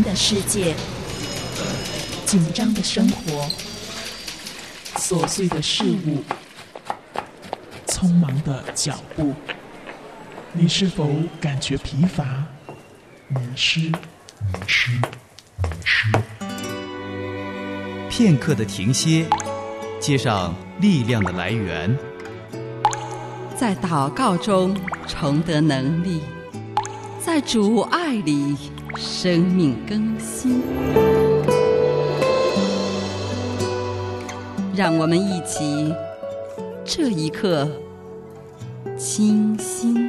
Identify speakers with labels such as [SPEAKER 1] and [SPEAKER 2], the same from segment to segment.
[SPEAKER 1] 的世界，紧张的生活，琐碎的事物，匆忙的脚步，你是否感觉疲乏、迷失？
[SPEAKER 2] 片刻的停歇，接上力量的来源，
[SPEAKER 3] 在祷告中重得能力，在主爱里生命更新。让我们一起这一刻清心。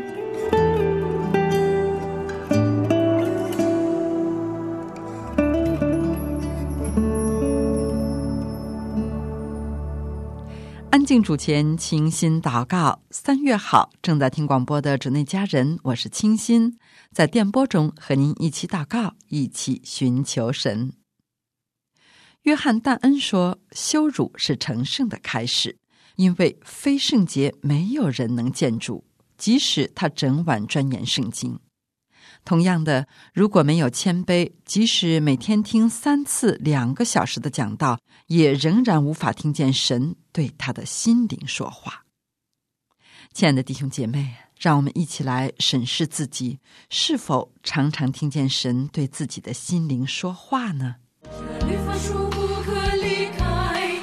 [SPEAKER 3] 安静主前，清心祷告。3月好，正在听广播的主内家人，我是清心，在电波中和您一起祷告，一起寻求神。约翰但恩说，羞辱是成圣的开始，因为非圣洁没有人能见主，即使他整晚钻研圣经。同样的，如果没有谦卑，即使每天听3次2个小时的讲道，也仍然无法听见神对他的心灵说话。亲爱的弟兄姐妹，让我们一起来审视自己，是否常常听见神对自己的心灵说话呢？
[SPEAKER 4] 这律法书不可离开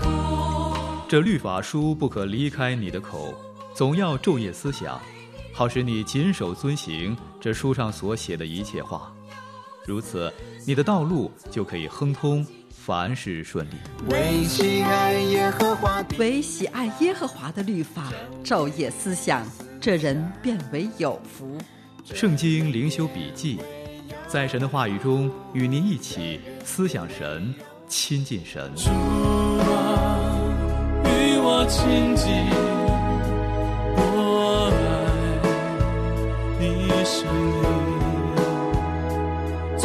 [SPEAKER 4] 你的口，总要昼夜思想，好使你谨守遵行这书上所写的一切话，如此你的道路就可以亨通，凡事顺利。
[SPEAKER 5] 为喜爱耶和华
[SPEAKER 3] 的律法昼夜思想，这人便为有福。
[SPEAKER 4] 圣经灵修笔记，在神的话语中与您一起思想神，亲近神。
[SPEAKER 6] 主啊，与我亲近，我爱你声音，做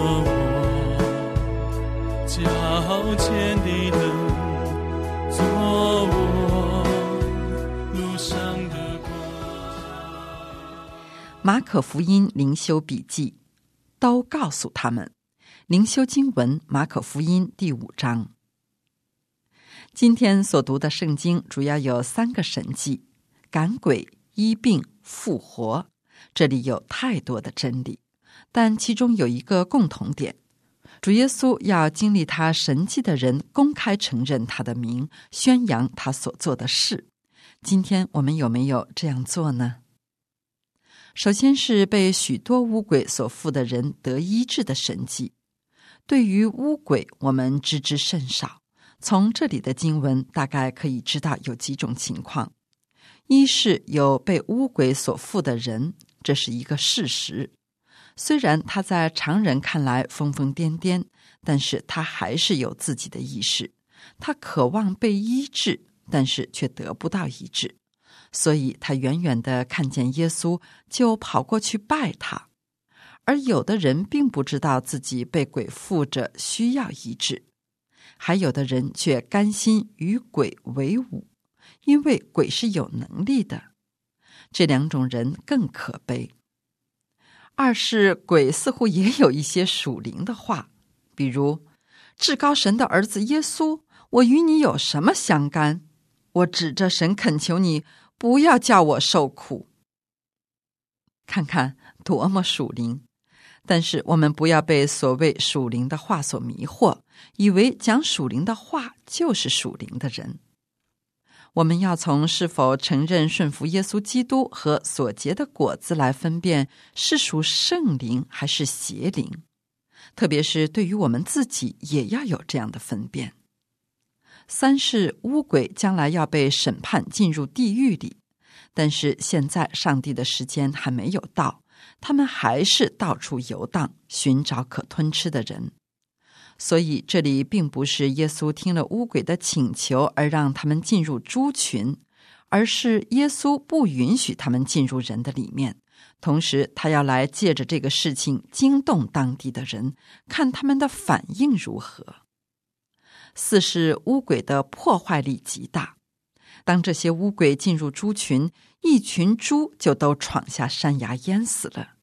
[SPEAKER 6] 我脚前的灯，做我路上的光。
[SPEAKER 3] 马可福音灵修笔记，都告诉他们。灵修经文，马可福音第5章。今天所读的圣经主要有3个神迹：赶鬼、医病、复活。这里有太多的真理，但其中有一个共同点，主耶稣要经历他神迹的人公开承认他的名，宣扬他所做的事。今天我们有没有这样做呢？首先是被许多污鬼所附的人得医治的神迹。对于污鬼，我们知之甚少，从这里的经文大概可以知道有几种情况。一是有被污鬼所附的人，这是一个事实，虽然他在常人看来疯疯癫癫，但是他还是有自己的意识，他渴望被医治，但是却得不到医治，所以他远远地看见耶稣就跑过去拜他。而有的人并不知道自己被鬼附着，需要医治，还有的人却甘心与鬼为伍，因为鬼是有能力的。这2种人更可悲。二是鬼似乎也有一些属灵的话，比如至高神的儿子耶稣，我与你有什么相干？我指着神恳求你，不要叫我受苦。看看多么属灵！但是我们不要被所谓属灵的话所迷惑，以为讲属灵的话就是属灵的人。我们要从是否承认顺服耶稣基督和所结的果子来分辨是属圣灵还是邪灵，特别是对于我们自己也要有这样的分辨。3是污鬼将来要被审判进入地狱里，但是现在上帝的时间还没有到，他们还是到处游荡，寻找可吞吃的人。所以这里并不是耶稣听了污鬼的请求而让他们进入猪群，而是耶稣不允许他们进入人的里面，同时他要来借着这个事情惊动当地的人，看他们的反应如何。4是污鬼的破坏力极大，当这些污鬼进入猪群，一群猪就都闯下山崖淹死了。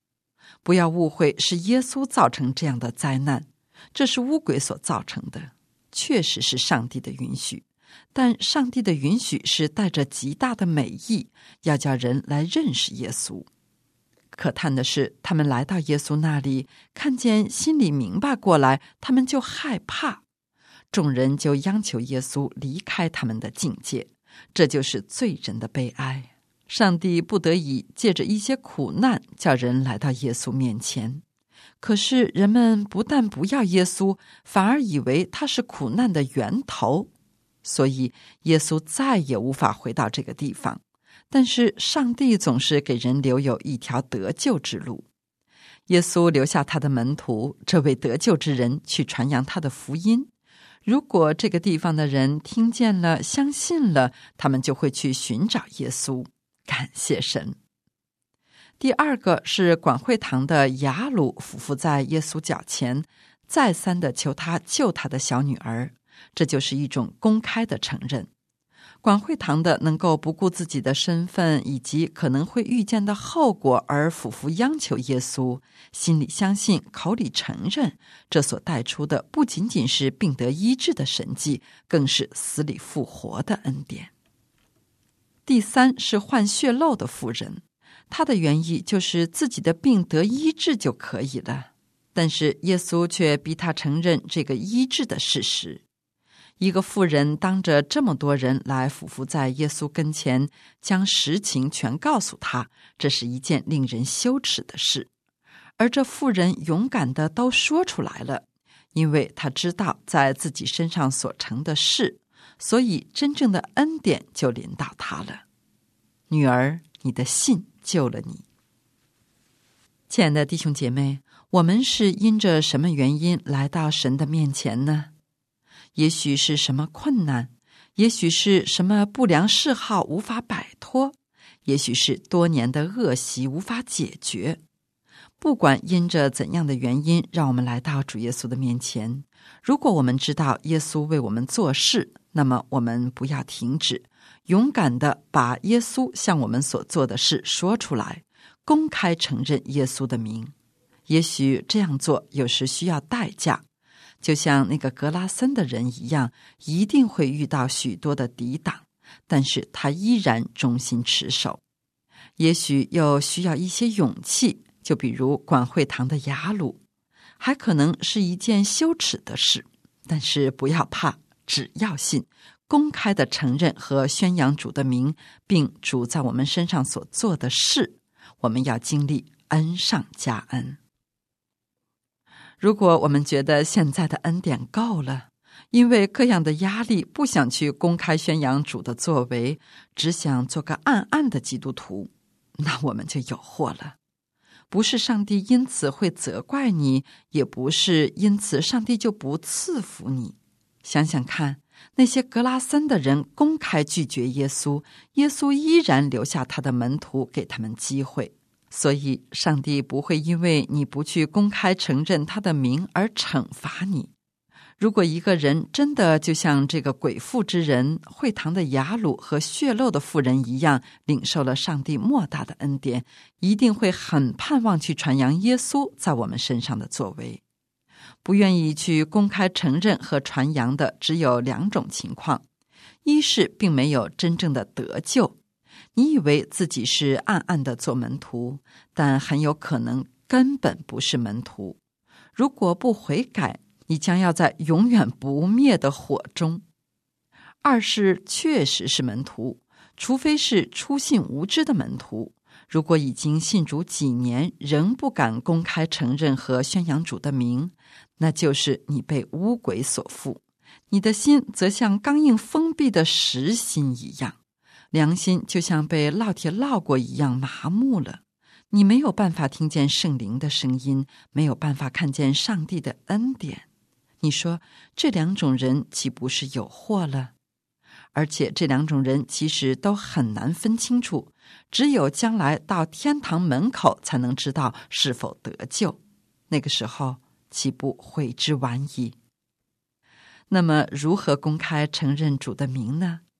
[SPEAKER 3] 不要误会是耶稣造成这样的灾难，这是污鬼所造成的，确实是上帝的允许。但上帝的允许是带着极大的美意，要叫人来认识耶稣。可叹的是，他们来到耶稣那里，看见心里明白过来，他们就害怕。众人就央求耶稣离开他们的境界，这就是罪人的悲哀。上帝不得已借着一些苦难，叫人来到耶稣面前。可是人们不但不要耶稣，反而以为他是苦难的源头，所以耶稣再也无法回到这个地方。但是上帝总是给人留有一条得救之路。耶稣留下他的门徒，这位得救之人去传扬他的福音。如果这个地方的人听见了，相信了，他们就会去寻找耶稣。感谢神。第二个是管会堂的雅鲁俯伏在耶稣脚前，再三地求他救他的小女儿，这就是一种公开的承认。管会堂的能够不顾自己的身份以及可能会遇见的后果而俯伏央求耶稣，心里相信，口里承认，这所带出的不仅仅是病得医治的神迹，更是死里复活的恩典。第三是患血漏的妇人，她的原意就是自己的病得医治就可以了，但是耶稣却逼她承认这个医治的事实。一个妇人当着这么多人来俯伏在耶稣跟前，将实情全告诉他，这是一件令人羞耻的事。而这妇人勇敢地都说出来了，因为她知道在自己身上所成的事，所以真正的恩典就临到她了。女儿，你的信救了你。亲爱的弟兄姐妹，我们是因着什么原因来到神的面前呢？也许是什么困难，也许是什么不良嗜好无法摆脱，也许是多年的恶习无法解决。不管因着怎样的原因让我们来到主耶稣的面前，如果我们知道耶稣为我们做事，那么我们不要停止，勇敢地把耶稣向我们所做的事说出来，公开承认耶稣的名。也许这样做有时需要代价，就像那个格拉森的人一样，一定会遇到许多的抵挡，但是他依然忠心持守。也许又需要一些勇气，就比如管会堂的雅鲁，还可能是一件羞耻的事，但是不要怕，只要信，公开的承认和宣扬主的名，并主在我们身上所做的事，我们要经历恩上加恩。如果我们觉得现在的恩典够了，因为各样的压力不想去公开宣扬主的作为，只想做个暗暗的基督徒，那我们就有祸了。不是上帝因此会责怪你，也不是因此上帝就不赐福你。想想看，那些格拉森的人公开拒绝耶稣，耶稣依然留下他的门徒给他们机会。所以上帝不会因为你不去公开承认他的名而惩罚你。如果一个人真的就像这个鬼妇之人、会堂的雅鲁和血漏的妇人一样，领受了上帝莫大的恩典，一定会很盼望去传扬耶稣在我们身上的作为。不愿意去公开承认和传扬的只有两种情况，一是并没有真正的得救，你以为自己是暗暗的做门徒，但很有可能根本不是门徒。如果不悔改，你将要在永远不灭的火中。二是确实是门徒，除非是初信无知的门徒。如果已经信主几年，仍不敢公开承认和宣扬主的名，那就是你被污鬼所附，你的心则像刚硬封闭的石心一样，良心就像被烙铁烙过一样麻木了。你没有办法听见圣灵的声音，没有办法看见上帝的恩典。你说这两种人岂不是有祸了？而且这两种人其实都很难分清楚，只有将来到天堂门口才能知道是否得救，那个时候岂不悔之晚矣？那么如何公开承认主的名呢？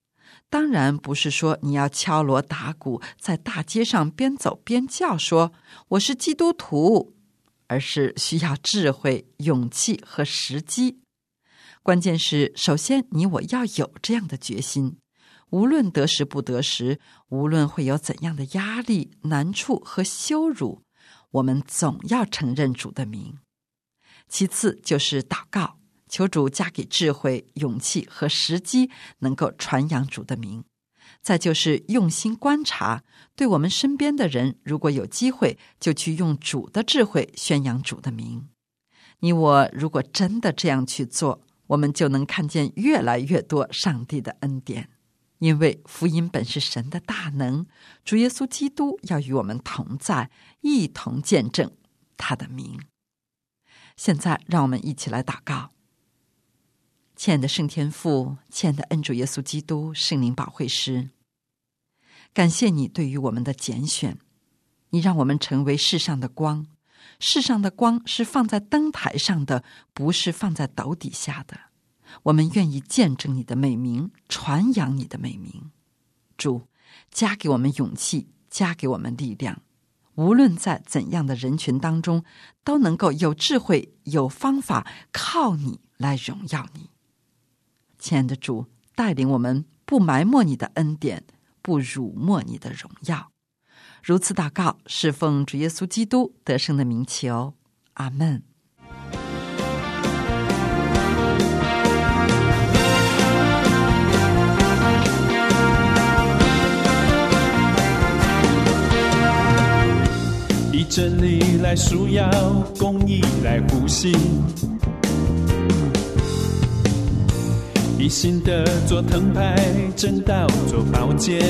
[SPEAKER 3] 当然不是说你要敲锣打鼓，在大街上边走边叫说我是基督徒，而是需要智慧、勇气和时机。关键是首先你我要有这样的决心，无论得时不得时，无论会有怎样的压力、难处和羞辱，我们总要承认主的名。其次就是祷告，求主加给智慧、勇气和时机，能够传扬主的名。再就是用心观察，对我们身边的人，如果有机会，就去用主的智慧宣扬主的名。你我如果真的这样去做，我们就能看见越来越多上帝的恩典。因为福音本是神的大能，主耶稣基督要与我们同在，一同见证他的名。现在让我们一起来祷告。亲爱的圣天父，亲爱的恩主耶稣基督，圣灵保惠师，感谢你对于我们的拣选，你让我们成为世上的光。世上的光是放在灯台上的，不是放在斗底下的。我们愿意见证你的美名，传扬你的美名。主，加给我们勇气，加给我们力量，无论在怎样的人群当中，都能够有智慧、有方法，靠你来荣耀你。亲爱的主，带领我们不埋没你的恩典，不辱没你的荣耀。如此祷告，是奉主耶稣基督得胜的名求，阿们。
[SPEAKER 6] 以真理来束腰，公义来护心，以心德做藤牌，真道做宝剑，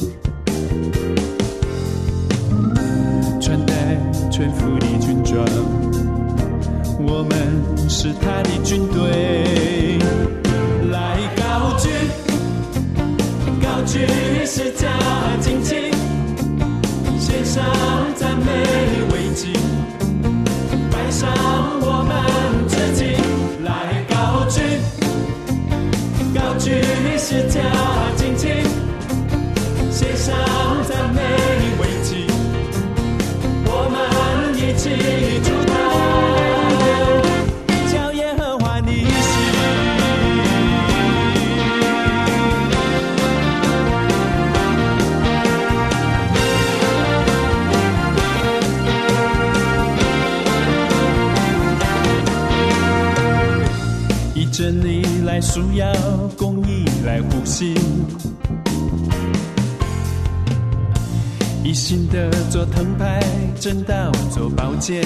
[SPEAKER 6] 穿戴全副的军装，我们是他的军队，来高举高举十架旌旗，献上赞美为祭，摆上我们自己，来高举高举十架旌旗，献上赞美为祭，我们一起祝祷，叫耶和华你以真理来束腰，公义来护心，以心德做藤牌，真道做宝剑，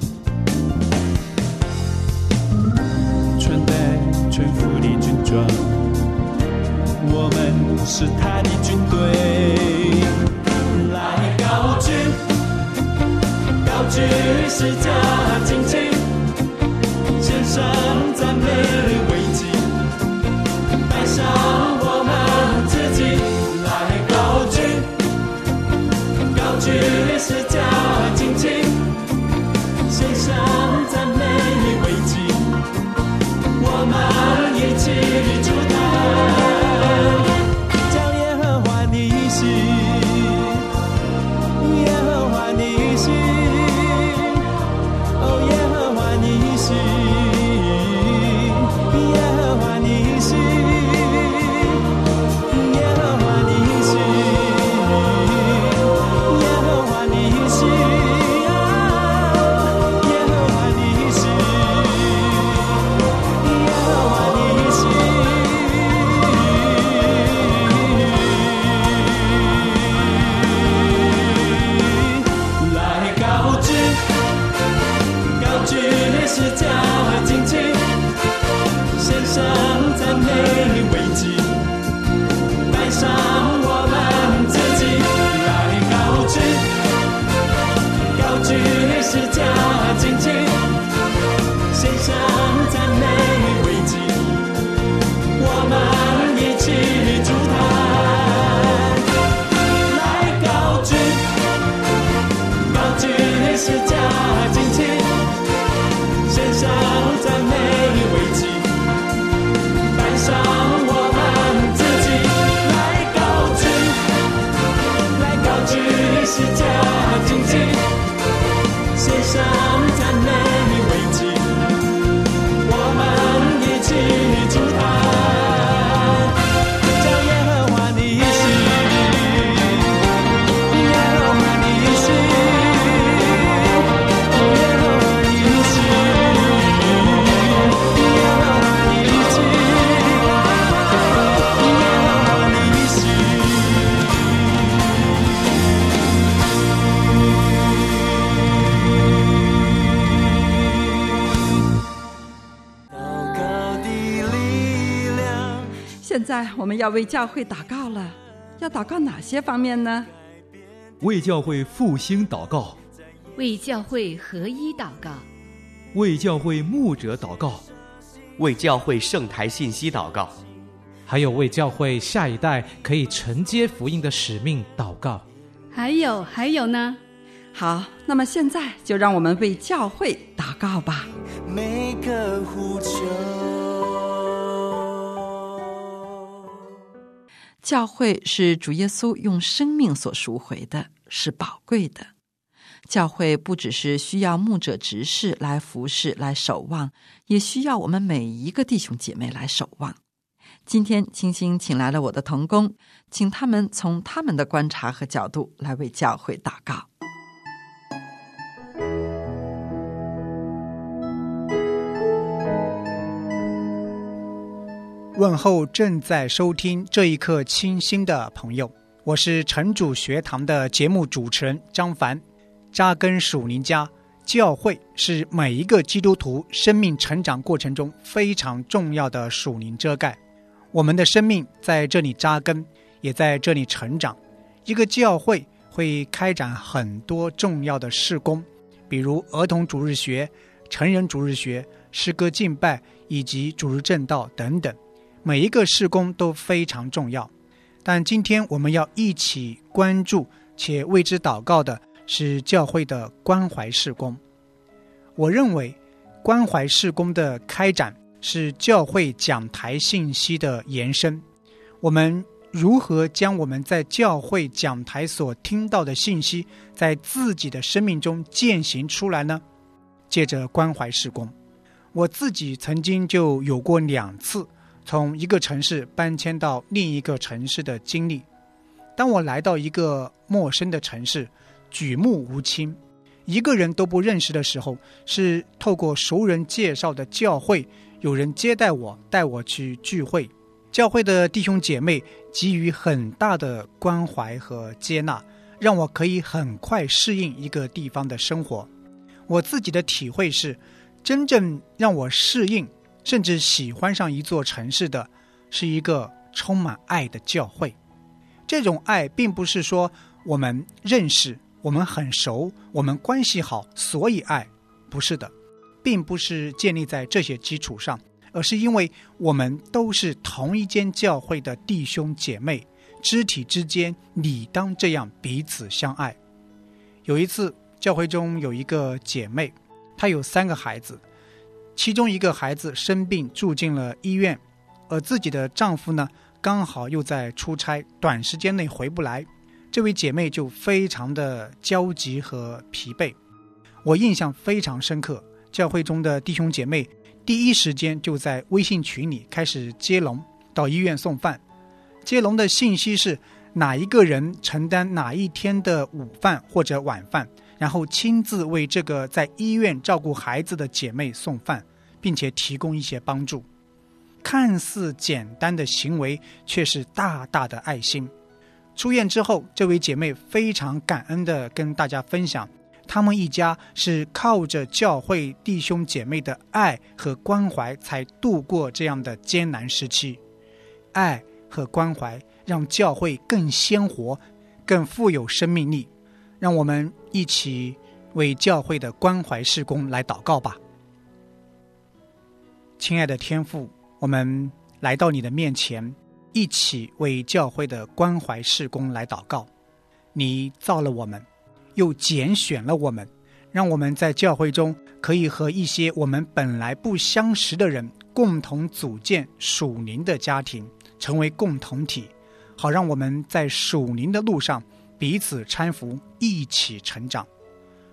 [SPEAKER 6] 穿戴全副的军装，我们是他的军队，来高举高举十架旌旗，献上赞美为祭，摆上我们自己，来高举高举十架旌旗，献上赞美为祭，我们一起祝祷，叫耶和华你喜，耶和华你喜，哦耶和华你喜，耶和华你喜，耶和华你喜，耶和华你喜，耶和华你喜，耶和华你喜，来高举高举十架旌旗，献上赞美为祭，摆上我们自己，来高举高举十架旌旗，献上赞美为祭，我们一起祝祷，来高举高举十架旌旗，献上赞美为祭，摆上我们自己，来高赞美你为祭，我们一起祝坛，叫耶和华你喜，耶和华你喜，耶和华你喜，耶和华你喜，耶和华你喜。
[SPEAKER 3] 现在我们要为教会祷告了，要祷告哪些方面呢？
[SPEAKER 4] 为教会复兴祷告，
[SPEAKER 7] 为教会合一祷告，
[SPEAKER 4] 为教会牧者祷告，
[SPEAKER 8] 为教会圣台信息祷告，
[SPEAKER 9] 还有为教会下一代可以承接福音的使命祷告。
[SPEAKER 7] 还有呢？
[SPEAKER 3] 好，那么现在就让我们为教会祷告吧。
[SPEAKER 5] 每个呼求，
[SPEAKER 3] 教会是主耶稣用生命所赎回的，是宝贵的。教会不只是需要牧者执事来服侍来守望，也需要我们每一个弟兄姐妹来守望。今天清心请来了我的同工，请他们从他们的观察和角度来为教会祷告。
[SPEAKER 10] 问候正在收听这一刻清心的朋友，我是晨主学堂的节目主持人张凡。扎根属灵家，教会是每一个基督徒生命成长过程中非常重要的属灵遮盖。我们的生命在这里扎根，也在这里成长。一个教会会开展很多重要的事工，比如儿童主日学、成人主日学、诗歌敬拜以及主日正道等等。每一个事工都非常重要，但今天我们要一起关注且为之祷告的是教会的关怀事工。我认为关怀事工的开展是教会讲台信息的延伸。我们如何将我们在教会讲台所听到的信息在自己的生命中践行出来呢？借着关怀事工，我自己曾经就有过2次从一个城市搬迁到另一个城市的经历。当我来到一个陌生的城市，举目无亲，一个人都不认识的时候，是透过熟人介绍的教会，有人接待我，带我去聚会。教会的弟兄姐妹给予很大的关怀和接纳，让我可以很快适应一个地方的生活。我自己的体会是，真正让我适应甚至喜欢上一座城市的，是一个充满爱的教会。这种爱并不是说我们认识，我们很熟，我们关系好，所以爱。不是的，并不是建立在这些基础上，而是因为我们都是同一间教会的弟兄姐妹，肢体之间理当这样彼此相爱。有一次，教会中有一个姐妹，她有3个孩子，其中一个孩子生病住进了医院，而自己的丈夫呢，刚好又在出差，短时间内回不来。这位姐妹就非常的焦急和疲惫。我印象非常深刻，教会中的弟兄姐妹第一时间就在微信群里开始接龙到医院送饭。接龙的信息是哪一个人承担哪一天的午饭或者晚饭，然后亲自为这个在医院照顾孩子的姐妹送饭，并且提供一些帮助。看似简单的行为，却是大大的爱心。出院之后，这位姐妹非常感恩地跟大家分享，他们一家是靠着教会弟兄姐妹的爱和关怀才度过这样的艰难时期。爱和关怀让教会更鲜活，更富有生命力。让我们一起为教会的关怀事工来祷告吧。亲爱的天父，我们来到你的面前，一起为教会的关怀事工来祷告。你造了我们，又拣选了我们，让我们在教会中可以和一些我们本来不相识的人共同组建属灵的家庭，成为共同体，好让我们在属灵的路上彼此搀扶，一起成长。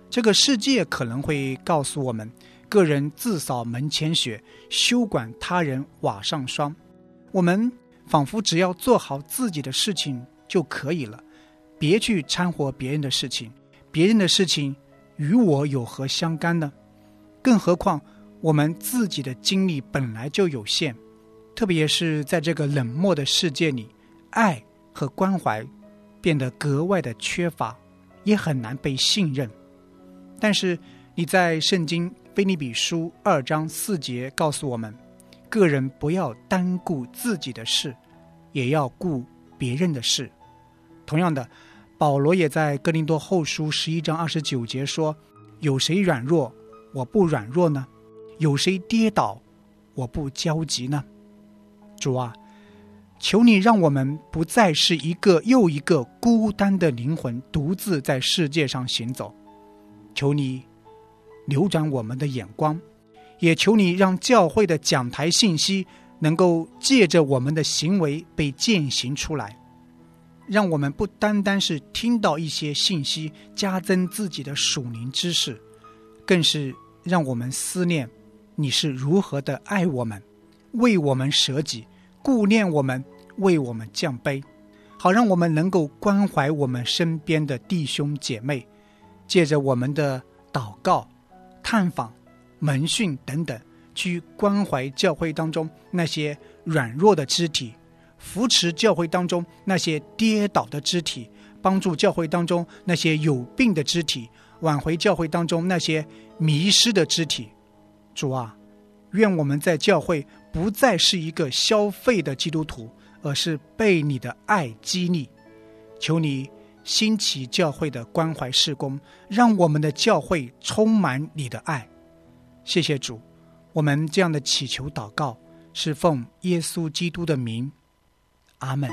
[SPEAKER 10] 这个世界可能会告诉我们，个人自扫门前雪，休管他人瓦上霜。我们仿佛只要做好自己的事情就可以了，别去掺和别人的事情，别人的事情与我有何相干呢？更何况我们自己的精力本来就有限，特别是在这个冷漠的世界里，爱和关怀变得格外的缺乏，也很难被信任。但是你在圣经腓立比书2章4节告诉我们，个人不要单顾自己的事，也要顾别人的事。同样的，保罗也在哥林多后书11章29节说，有谁软弱，我不软弱呢？有谁跌倒，我不焦急呢？主啊，求你让我们不再是一个又一个孤单的灵魂，独自在世界上行走。求你扭转我们的眼光，也求你让教会的讲台信息能够借着我们的行为被践行出来，让我们不单单是听到一些信息加增自己的属灵知识，更是让我们思念你是如何的爱我们，为我们舍己，顾念我们，为我们降卑，好让我们能够关怀我们身边的弟兄姐妹，借着我们的祷告、探访、门训等等，去关怀教会当中那些软弱的肢体，扶持教会当中那些跌倒的肢体，帮助教会当中那些有病的肢体，挽回教会当中那些迷失的肢体。主啊，愿我们在教会不再是一个消费的基督徒，而是被你的爱激励。求你兴起教会的关怀事工，让我们的教会充满你的爱。谢谢主，我们这样的祈求祷告是奉耶稣基督的名，阿们。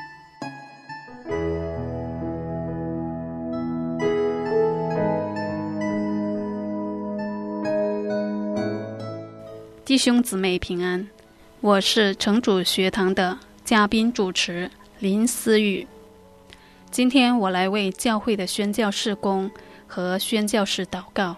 [SPEAKER 7] 弟兄姊妹平安，我是城主学堂的嘉宾主持林思雨。今天我来为教会的宣教事工和宣教士祷告。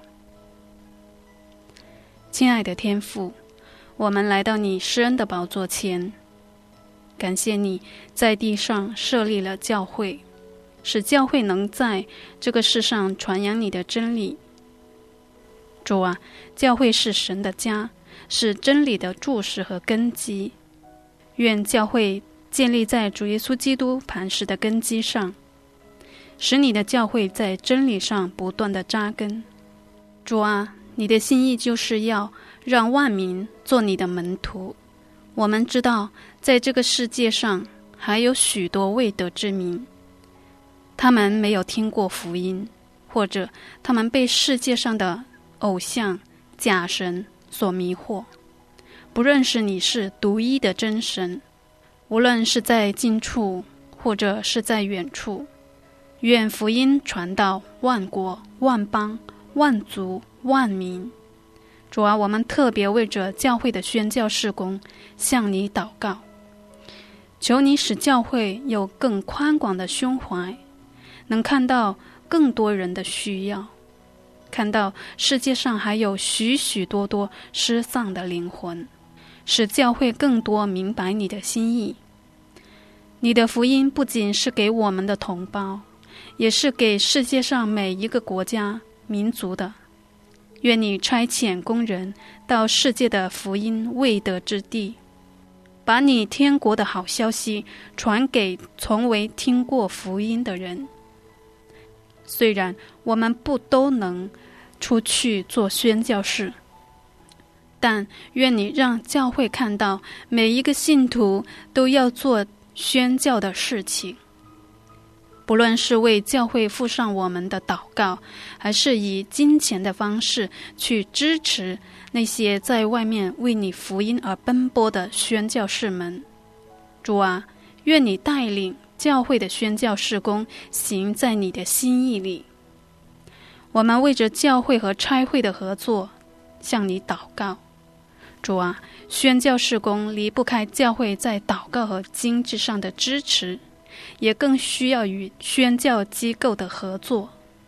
[SPEAKER 7] 亲爱的天父，我们来到你施恩的宝座前，感谢你在地上设立了教会，使教会能在这个世上传扬你的真理。主啊，教会是神的家，是真理的柱石和根基。愿教会建立在主耶稣基督磐石的根基上，使你的教会在真理上不断的扎根。主啊，你的心意就是要让万民做你的门徒。我们知道在这个世界上还有许多未得之民，他们没有听过福音，或者他们被世界上的偶像、假神所迷惑，不认识你是独一的真神。无论是在近处或者是在远处，愿福音传到万国、万邦、万族、万民。主啊，我们特别为着教会的宣教事工向你祷告，求你使教会有更宽广的胸怀，能看到更多人的需要，看到世界上还有许许多多失丧的灵魂，使教会更多明白你的心意。你的福音不仅是给我们的同胞，也是给世界上每一个国家、民族的。愿你差遣工人到世界的福音未得之地，把你天国的好消息传给从未听过福音的人。虽然我们不都能出去做宣教士，但愿你让教会看到每一个信徒都要做宣教的事情，不论是为教会付上我们的祷告，还是以金钱的方式去支持那些在外面为你福音而奔波的宣教士们。主啊，愿你带领教会的宣教事工行在你的心意里。我们为着教会和差会的合作向你祷告。主啊，宣教事工离不开教会在祷告和经济上的支持，也更需要与宣教机构的合作。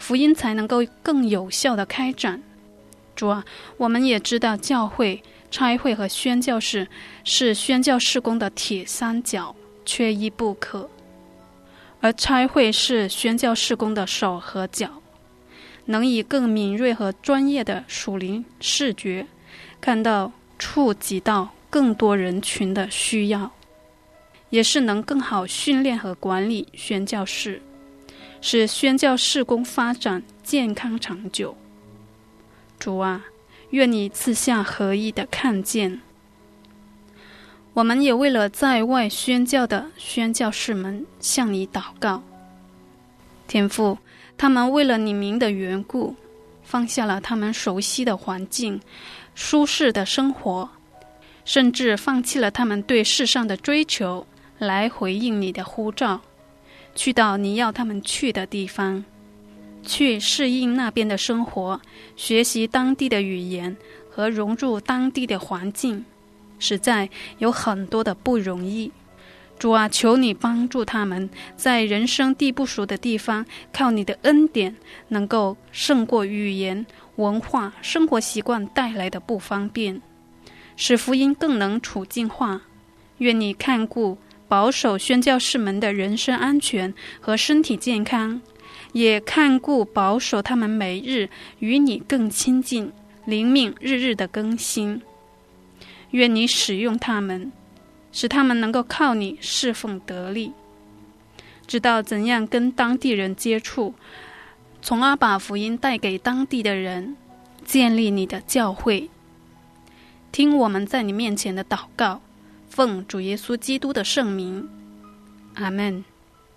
[SPEAKER 7] 福音才能够更有效的开展。主啊，我们也知道教会、差会和宣教士是宣教事工的铁三角，缺一不可。而差会是宣教事工的手和脚，能以更敏锐和专业的属灵视觉，看到、触及到更多人群的需要，也是能更好训练和管理宣教士，使宣教事工发展健康长久。主啊，愿你赐下合一的看见。我们也为了在外宣教的宣教士们向你祷告。天父，他们为了你名的缘故，放下了他们熟悉的环境、舒适的生活，甚至放弃了他们对世上的追求，来回应你的呼召，去到你要他们去的地方，去适应那边的生活，学习当地的语言和融入当地的环境，实在有很多的不容易。主啊，求你帮助他们在人生地不熟的地方，靠你的恩典能够胜过语言、文化、生活习惯带来的不方便，使福音更能处境化。愿你看顾保守宣教士们的人身安全和身体健康，也看顾保守他们每日与你更亲近，灵命日日的更新。愿你使用他们，使他们能够靠你侍奉得力，知道怎样跟当地人接触，从而把福音带给当地的人，建立你的教会。听我们在你面前的祷告，奉主耶稣基督的圣名，阿们。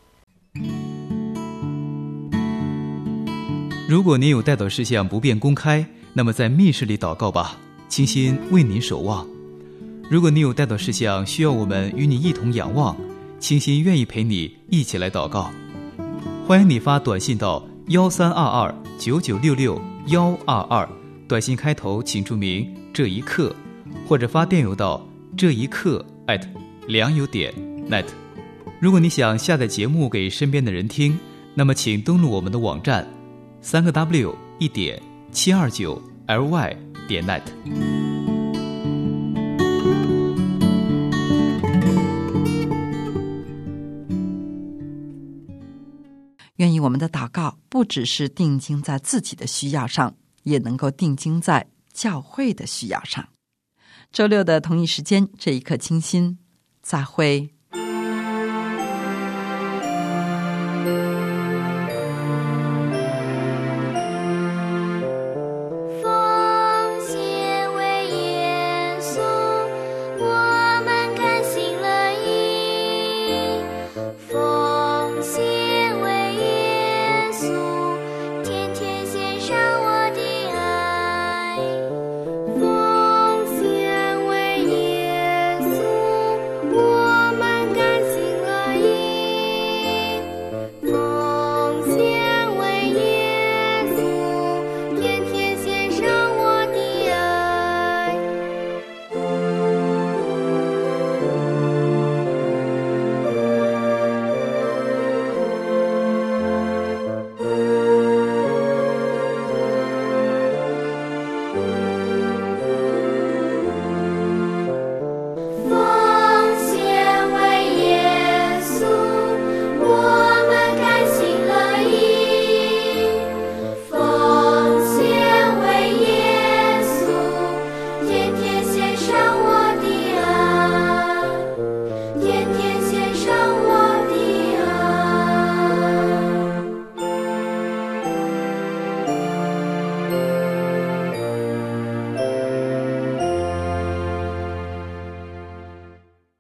[SPEAKER 4] 如果您有代祷事项不便公开，那么在密室里祷告吧，清心为您守望。如果你有代祷事项需要我们与你一同仰望，清心愿意陪你一起来祷告。欢迎你发短信到132299662122，短信开头请注明这一刻，或者发电邮到这一刻@良友.net。如果你想下载节目给身边的人听，那么请登录我们的网站3w1.729ly.net。
[SPEAKER 3] 愿意我们的祷告不只是定睛在自己的需要上，也能够定睛在教会的需要上。周六的同一时间，这一刻清心，再会。